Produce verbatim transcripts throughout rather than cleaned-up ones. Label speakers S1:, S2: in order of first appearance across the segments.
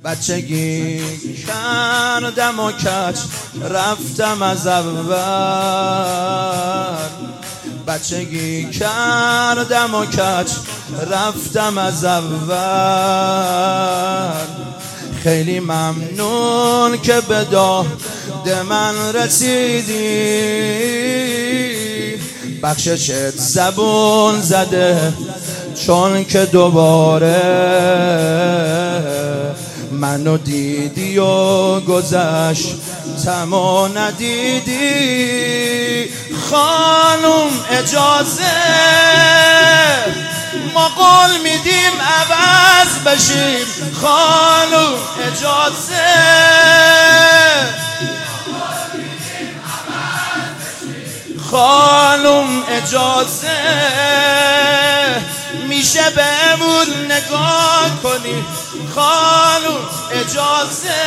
S1: بچگی کردم و کج رفتم از اول، بچگی کردم و کج رفتم از اول. خیلی ممنون که به داد من رسیدی، بخششت زبون زده چون که دوباره منو دیدی و گذشتم و ندیدی. خانم اجازه ما قول میدیم عوض بشیم، خانم اجازه خانم اجازه میشه بهمون نگاه کنی، خانم اجازه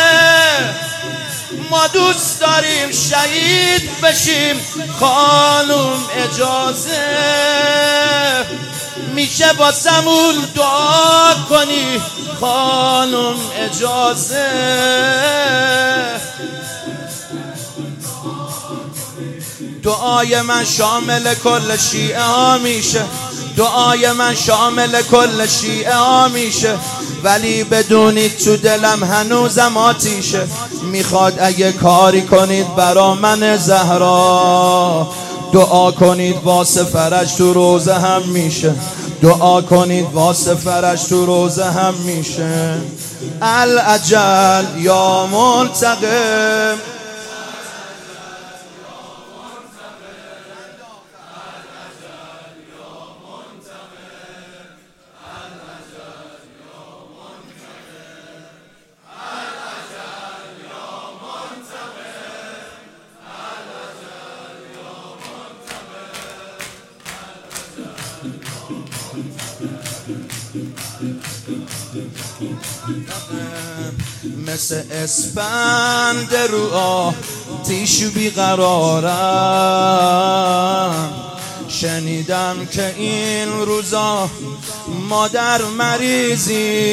S1: ما دوست داریم شهید بشیم، خانم اجازه میشه واسمون دعا کنی، خانم اجازه دعای من شامل کل شیعه ها میشه، دعای من شامل کل شیعه ها میشه، ولی بدونید تو دلم هنوزم آتیشه. میخواد اگه کاری کنید برا من زهرا، دعا کنید واسه فرج تو روزه هم میشه، دعا کنید واسه فرج تو روزه هم میشه. الاجل یا منتقم، مثل اسفند رو آتیش بیقرارم. شنیدم که این روزا مادر مریضی،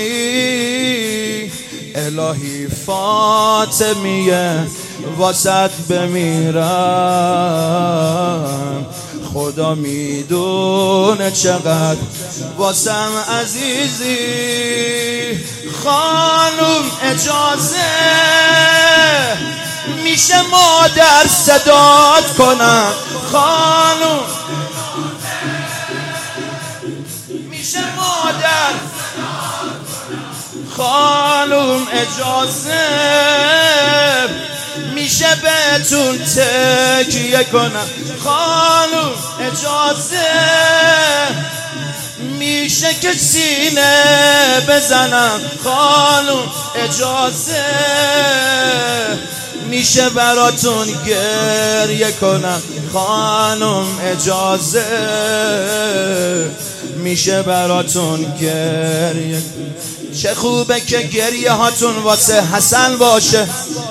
S1: الهی فاطمیه واسط بمیرم. خدا میدونه چقدر واسم عزیزی. خانم اجازه میشه مادر صدات کنم، خانم میشه مادر، خانم اجازه میشه بهتون تکیه کنم، خانم اجازه میشه که سینه بزنم، خانم اجازه میشه براتون گریه کنم، خانم اجازه میشه براتون گریه. چه خوبه که گریه هاتون واسه حسن باشه،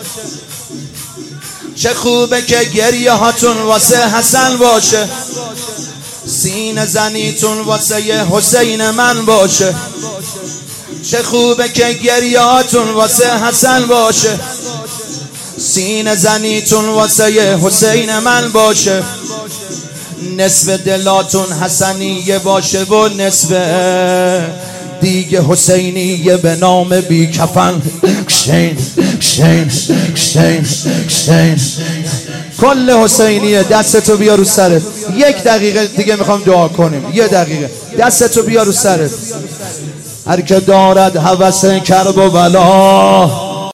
S1: چه خوبه که گریه هاتون واسه حسن باشه، سینه زنیتون واسه حسین من باشه. چه خوبه که گریه هاتون واسه حسن باشه، سینه زنیتون واسه حسین من باشه. نصف دلاتون حسنیه باشه و نصف دیگه حسینیه به نام بی کفن. کشین کشین کشین کشین کل حسینیه. دستتو بیا رو سرت، یک دقیقه دیگه میخوام دعا کنیم، یه دقیقه. دستتو بیا رو سرت. هر که دارد هوس کرب و بلا